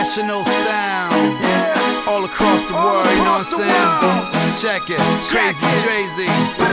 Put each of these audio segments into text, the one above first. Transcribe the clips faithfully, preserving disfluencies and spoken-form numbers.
international sound. All across the world, you know what I'm saying? Check it, Crazy Drazy.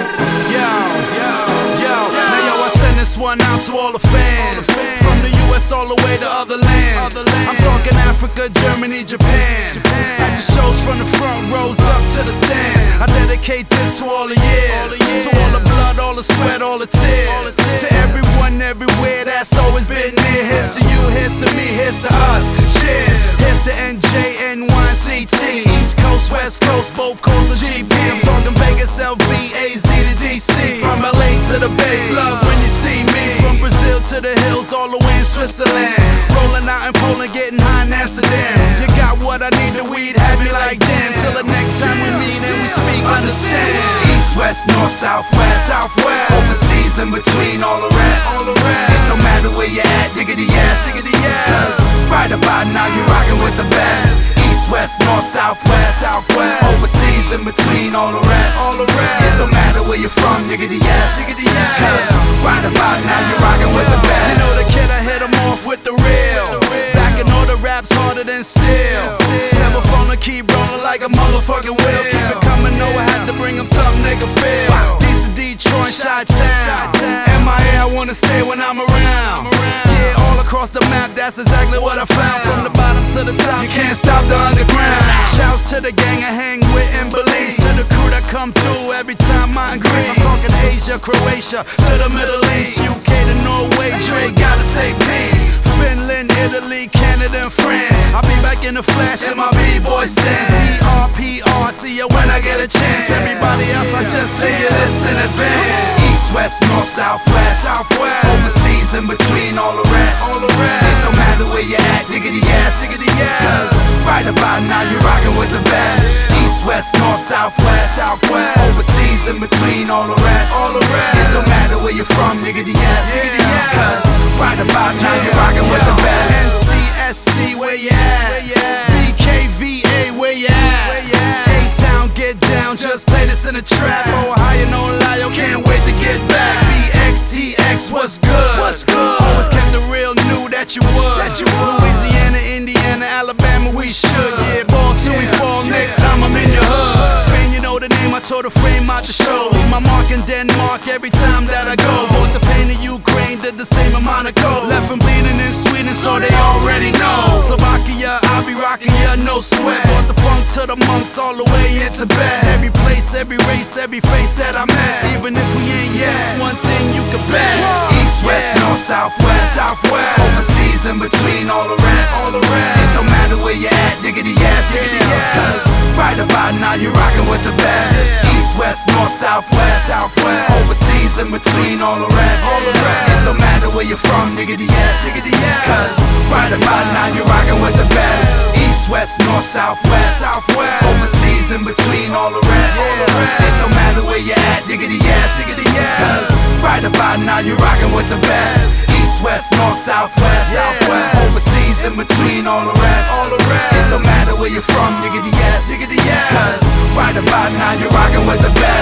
Yo, yo, yo. Now yo, I send this one out to all the fans, from the U S all the way to other lands. I'm talking Africa, Germany, Japan. At the shows from the front rows up to the stands. I dedicate this to all the years, to all the blood, all the sweat, all the tears. To everyone, everywhere that's always been near. Here's to you, here's to me, here's to us. Cheers. Here's to N J, N Y, C T, East Coast, West Coast, both coasts of G P. I'm talking Vegas, L V, A Z to D C. From L A to the base, love when you see me. From Brazil to the hills, all the way in Switzerland. Rolling out in Poland, getting high in Amsterdam. You got what I need, the weed had me like damn. Till the next time we meet and we speak, understand. East, west, north, south, west, Southwest. overseas and between all the rest. All the rest. It don't matter where you at, diggity yes, Diggity yes. Cause right about now you're rocking with the best. East, west, north, south, west, Southwest. overseas and between all the rest. All the rest. It don't matter where you're from, diggity yes, Diggity yes. Cause right about now you're rocking with the best. You know the kid, I hit him off with the real. Back in all the raps harder than steel. Never falling, keep rolling like a motherfucking wheel. Keep it coming, know I had to bring them something they can feel. These to Detroit, Chi-Town. M I A, I wanna stay when I'm around. Yeah, all across the map, that's exactly what I found. From the bottom to the top, you can't stop the underground. Shouts to the gang I hang with in Belize. To the crew that come through every time I agree. I'm talking Asia, Croatia, to the Middle East, U K to Norway, Dre gotta say peace. Finland, Italy, Canada, and France. I'll be back in the flash in my B-boy stance. D R P R, see ya when I get a chance. Everybody else, I just tell you this in advance. East, west, north, south, west, Southwest. overseas and between all the rest. All the rest. It don't matter where you at, diggity yes, Diggity yes. Cause right about now you're rocking with the best. East, west, north, south, west, Southwest. overseas and between all the rest. All the rest. It don't matter where you're from, diggity yes, Diggity yes. Cause right about now you're rocking with the best. N C S C, where you at? B K V A, where you at? A-Town, get down, just play this in the trap. Ohio, no lie, can't wait to get back. B X T X, what's good? What's good? Always kept it real, knew that you would. That you would. Louisiana, Indiana, Alabama, we should. Yeah, ball till we fall, next time I'm in your hood. Spain, you know the name, I tore the frame out the show. Leave my mark in Denmark every time that I go. Bought the pain in Ukraine, did the same in Monaco. Left them bleeding in Sweden, so they already know. Slovakia, I'll be rocking ya, no sweat. Brought the funk to the monks all the way in Tibet. Every place, every race, every face that I met. Even if we ain't yet, one thing you can bet. East, west, north, south, west, Southwest. overseas and between all the rest. All the rest. It don't matter where you at, diggity yes, Diggity yes. Cause right about now you're rocking with the best. Yeah. East, west, north, south, west, Southwest. overseas and between all the rest. All the rest. It don't matter where you're from, diggity yes, Diggity yes. Cause right about now you're rocking with the best. East, west, north, south, west, Southwest. overseas and between all the rest. All the rest. It don't matter where you at, diggity yes, Diggity yes. Cause right about now you're rocking with the best. East, west, north, south, west, Yeah. Southwest. overseas and between all the rest. All the rest. It don't matter where you're from, diggity yes, Diggity yes. Cause right about now you're rocking with the best.